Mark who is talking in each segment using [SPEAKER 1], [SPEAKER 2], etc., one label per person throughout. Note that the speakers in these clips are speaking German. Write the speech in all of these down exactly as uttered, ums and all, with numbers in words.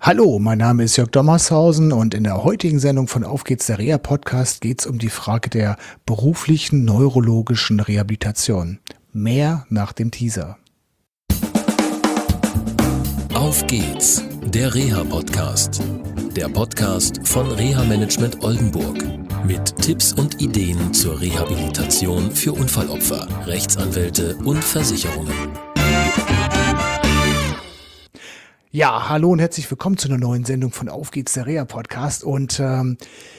[SPEAKER 1] Hallo, mein Name ist Jörg Dommershausen und in der heutigen Sendung von Auf geht's, der Reha-Podcast, geht es um die Frage der beruflichen neurologischen Rehabilitation. Mehr nach dem Teaser.
[SPEAKER 2] Auf geht's, der Reha-Podcast. Der Podcast von Reha-Management Oldenburg. Mit Tipps und Ideen zur Rehabilitation für Unfallopfer, Rechtsanwälte und Versicherungen.
[SPEAKER 1] Ja, hallo und herzlich willkommen zu einer neuen Sendung von Auf geht's, der Reha-Podcast. Und ähm,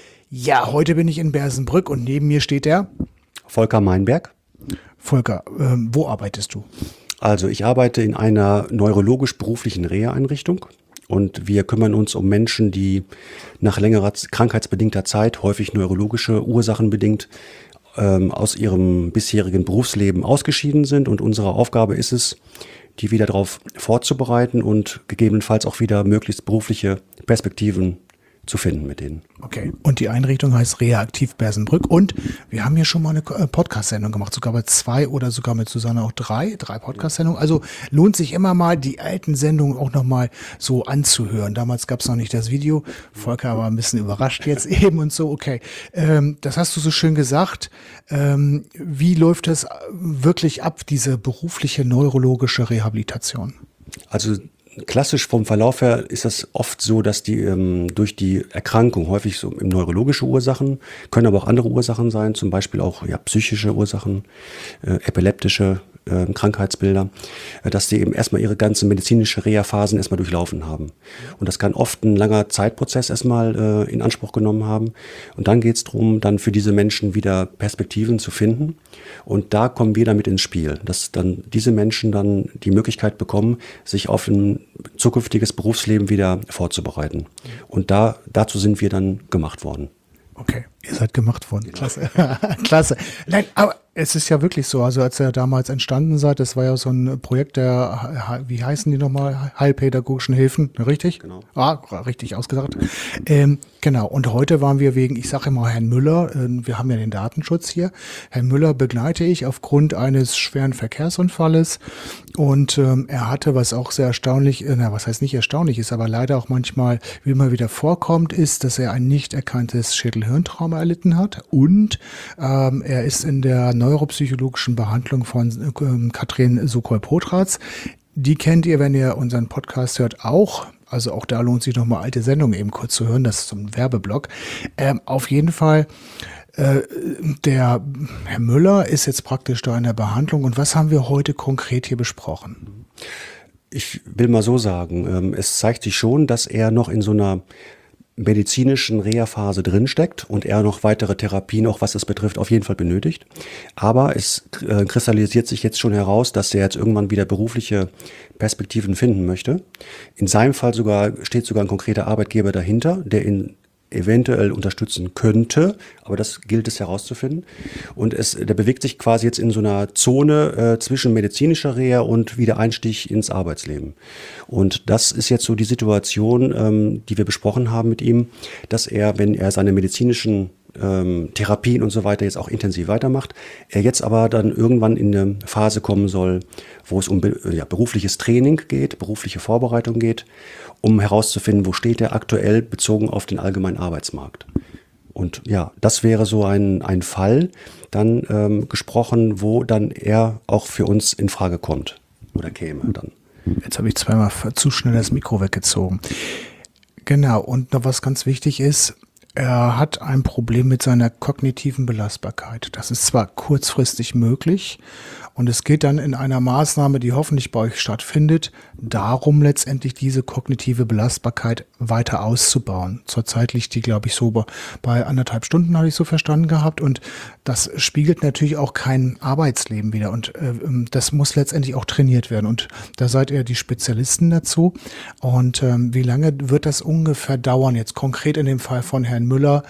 [SPEAKER 1] ja, heute bin ich in Bersenbrück und neben mir steht der
[SPEAKER 3] Volker Meinberg.
[SPEAKER 1] Volker, ähm, wo arbeitest du?
[SPEAKER 3] Also ich arbeite in einer neurologisch-beruflichen Reha-Einrichtung und wir kümmern uns um Menschen, die nach längerer krankheitsbedingter Zeit, häufig neurologische Ursachen bedingt, ähm, aus ihrem bisherigen Berufsleben ausgeschieden sind. Und unsere Aufgabe ist es, die wieder darauf vorzubereiten und gegebenenfalls auch wieder möglichst berufliche Perspektiven zu finden mit denen.
[SPEAKER 1] Okay, und die Einrichtung heißt Reha Aktiv Bersenbrück und wir haben hier schon mal eine Podcast-Sendung gemacht, sogar bei zwei oder sogar mit Susanne auch drei, drei Podcast-Sendungen. Also lohnt sich immer mal, die alten Sendungen auch nochmal so anzuhören. Damals gab es noch nicht das Video, Volker war ein bisschen überrascht jetzt eben und so, okay. Ähm, das hast du so schön gesagt. Ähm, wie läuft das wirklich ab, diese berufliche neurologische Rehabilitation?
[SPEAKER 3] Also klassisch vom Verlauf her ist es oft so, dass die ähm, durch die Erkrankung, häufig so neurologische Ursachen, können aber auch andere Ursachen sein, zum Beispiel auch ja, psychische Ursachen, äh, epileptische äh, Krankheitsbilder, äh, dass die eben erstmal ihre ganzen medizinische Reha-Phasen erstmal durchlaufen haben. Und das kann oft ein langer Zeitprozess erstmal äh, in Anspruch genommen haben. Und dann geht es darum, dann für diese Menschen wieder Perspektiven zu finden. Und da kommen wir damit ins Spiel, dass dann diese Menschen dann die Möglichkeit bekommen, sich auf ein zukünftiges Berufsleben wieder vorzubereiten. Und da, dazu sind wir dann gemacht worden.
[SPEAKER 1] Okay, ihr seid gemacht worden. Klasse. Klasse. Nein, aber es ist ja wirklich so, also als ihr damals entstanden seid, das war ja so ein Projekt der, wie heißen die nochmal, Heilpädagogischen Hilfen, richtig?
[SPEAKER 3] Genau.
[SPEAKER 1] Ah, richtig ausgesagt. Ähm, genau, und heute waren wir wegen, ich sage immer Herrn Müller, äh, wir haben ja den Datenschutz hier, Herrn Müller begleite ich aufgrund eines schweren Verkehrsunfalles und ähm, er hatte, was auch sehr erstaunlich, äh, na, was heißt nicht erstaunlich ist, aber leider auch manchmal, wie immer wieder vorkommt, ist, dass er ein nicht erkanntes Schädel-Hirntrauma erlitten hat und ähm, er ist in der neuropsychologischen Behandlung von ähm, Katrin Sokol-Potratz. Die kennt ihr, wenn ihr unseren Podcast hört, auch. Also auch da lohnt sich nochmal alte Sendungen eben kurz zu hören. Das ist so ein Werbeblock. Ähm, auf jeden Fall, äh, der Herr Müller ist jetzt praktisch da in der Behandlung. Und was haben wir heute konkret hier besprochen?
[SPEAKER 3] Ich will mal so sagen, ähm, es zeigt sich schon, dass er noch in so einer medizinischen Reha-Phase drinsteckt und er noch weitere Therapien, auch was es betrifft, auf jeden Fall benötigt. Aber es äh, kristallisiert sich jetzt schon heraus, dass er jetzt irgendwann wieder berufliche Perspektiven finden möchte. In seinem Fall sogar steht sogar ein konkreter Arbeitgeber dahinter, der ihn eventuell unterstützen könnte, aber das gilt es herauszufinden. Und es, der bewegt sich quasi jetzt in so einer Zone äh, zwischen medizinischer Reha und Wiedereinstieg ins Arbeitsleben. Und das ist jetzt so die Situation, ähm, die wir besprochen haben mit ihm, dass er, wenn er seine medizinischen ähm, Therapien und so weiter jetzt auch intensiv weitermacht, er jetzt aber dann irgendwann in eine Phase kommen soll, wo es um ja, berufliches Training geht, berufliche Vorbereitung geht, um herauszufinden, wo steht er aktuell bezogen auf den allgemeinen Arbeitsmarkt. Und ja, das wäre so ein, ein Fall dann ähm, gesprochen, wo dann er auch für uns in Frage kommt oder käme dann.
[SPEAKER 1] Jetzt habe ich zweimal zu schnell das Mikro weggezogen. Genau, und noch was ganz wichtig ist, er hat ein Problem mit seiner kognitiven Belastbarkeit. Das ist zwar kurzfristig möglich und es geht dann in einer Maßnahme, die hoffentlich bei euch stattfindet, darum letztendlich diese kognitive Belastbarkeit weiter auszubauen. Zurzeit liegt die, glaube ich, so bei anderthalb Stunden, habe ich so verstanden gehabt. Und das spiegelt natürlich auch kein Arbeitsleben wider. Und äh, das muss letztendlich auch trainiert werden. Und da seid ihr die Spezialisten dazu. Und ähm, wie lange wird das ungefähr dauern, jetzt konkret in dem Fall von Herrn Müller,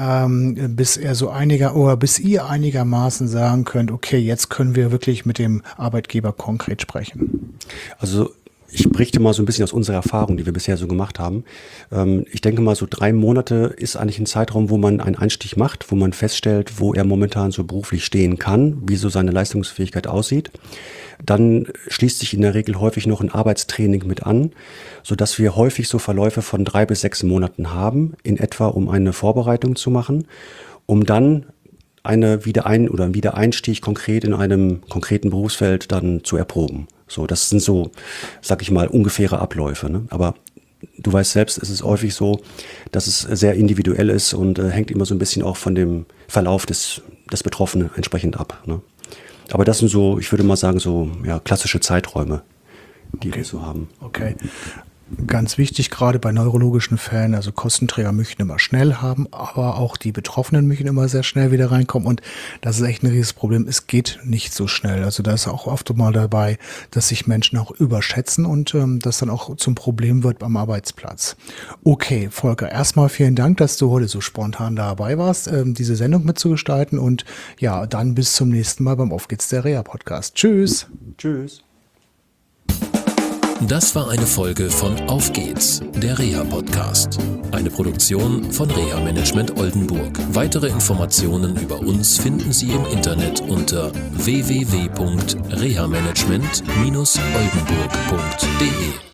[SPEAKER 1] ähm, bis er so einiger oder bis ihr einigermaßen sagen könnt, okay, jetzt können wir wirklich mit dem Arbeitgeber konkret sprechen?
[SPEAKER 3] Also ich berichte mal so ein bisschen aus unserer Erfahrung, die wir bisher so gemacht haben. Ähm, ich denke mal, so drei Monate ist eigentlich ein Zeitraum, wo man einen Einstieg macht, wo man feststellt, wo er momentan so beruflich stehen kann, wie so seine Leistungsfähigkeit aussieht. Dann schließt sich in der Regel häufig noch ein Arbeitstraining mit an, sodass wir häufig so Verläufe von drei bis sechs Monaten haben, in etwa, um eine Vorbereitung zu machen, um dann eine Wiederein- oder einen Wiedereinstieg konkret in einem konkreten Berufsfeld dann zu erproben. So, das sind so, sag ich mal, ungefähre Abläufe. Ne? Aber du weißt selbst, es ist häufig so, dass es sehr individuell ist und äh, hängt immer so ein bisschen auch von dem Verlauf des, des Betroffenen entsprechend ab. Ne? Aber das sind so, ich würde mal sagen, so ja, klassische Zeiträume, die
[SPEAKER 1] Okay.
[SPEAKER 3] wir so haben.
[SPEAKER 1] Okay. Ganz wichtig, gerade bei neurologischen Fällen, also Kostenträger möchten immer schnell haben, aber auch die Betroffenen möchten immer sehr schnell wieder reinkommen und das ist echt ein riesiges Problem. Es geht nicht so schnell. Also da ist auch oft mal dabei, dass sich Menschen auch überschätzen und ähm, das dann auch zum Problem wird beim Arbeitsplatz. Okay, Volker, erstmal vielen Dank, dass du heute so spontan dabei warst, ähm, diese Sendung mitzugestalten und ja, dann bis zum nächsten Mal beim Auf geht's, der Reha-Podcast. Tschüss!
[SPEAKER 3] Tschüss.
[SPEAKER 2] Das war eine Folge von Auf geht's, der Reha-Podcast. Eine Produktion von Reha Management Oldenburg. Weitere Informationen über uns finden Sie im Internet unter w w w punkt reha management dash oldenburg punkt de.